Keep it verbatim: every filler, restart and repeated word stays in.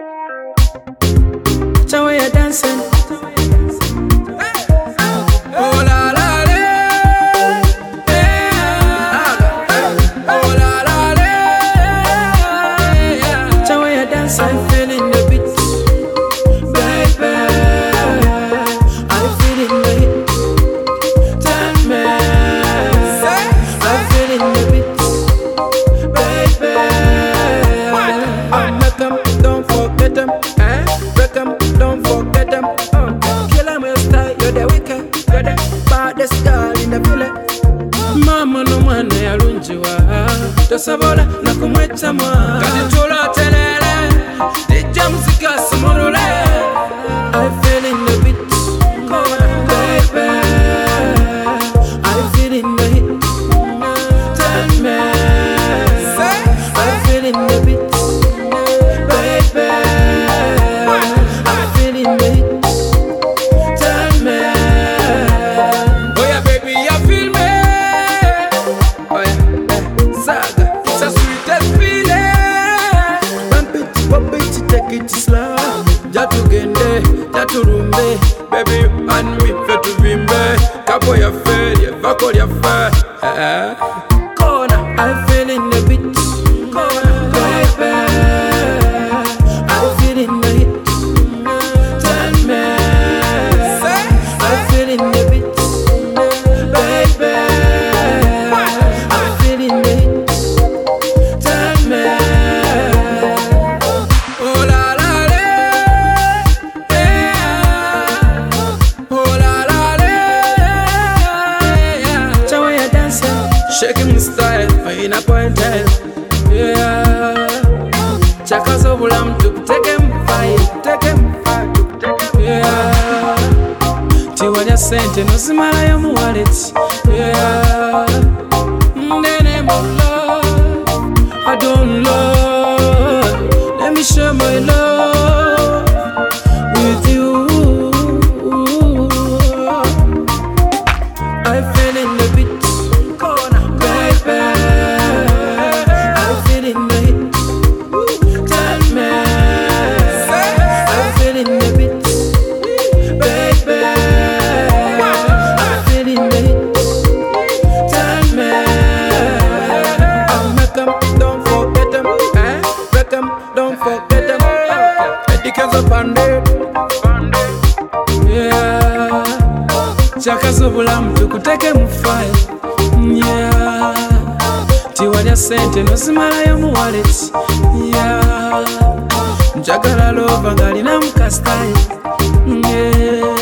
How you dancing? Oh la la la, yeah. Oh la la la, yeah. How you dancing? I'm feeling the beat, baby. I'm feeling the hit. Tell me, I'm feeling the beat, baby. I make 'em, don't forget 'em. Break 'em, don't forget 'em. Kill 'em with style, you're the wicked. You're the baddest girl in the village. Mama no mwana yalungiwa tosobola nakumwetta mwa Kati tulotelele dijja muzika simulule. I'm feeling the beat, baby. I'm feeling the hit. Tell me, I'm feeling the beat, baby. I'm feeling the hit. Tell me, Oh yeah baby, you feel me? Oh yeah, eh, Saga, it's a sweetest feeling. bump it, bump it, take it slow. Jatugende, jaturumbe, baby you and me fetu bimbe. Kapo ya fe, ye vako ya fe. Eh, Corner, I'm feeling the beat, baby. I'm feeling the hit. Tell me, I'm feeling the beat, baby. I'm feeling the hit. Tell me, oh la la la, yeah. Oh la la la, yeah. how you dancing? Shaking the style, in a point Yeah. Chakazo bulam tuk take him fight, take him fight, take him. Yeah. Tiwanya sente no simala yo mu wallet. Yeah. Nene mo love, I don't love. Let me share my love with you. I'm feeling the beat, baby. I'm feeling the hit. Tell me, I'm feeling the beat, baby. I'm feeling the hit. Tell me, I'll make 'em, don't forget 'em. Eh? Break 'em, don't forget 'em. Eddie Kenzo Bandit. Yeah. Chakazo bulamu tukuteke mu file. Yeah. Tiwanya sente no simalayo mu wallet. Yeah. Njagala lova ngalina mu ka style. Yeah.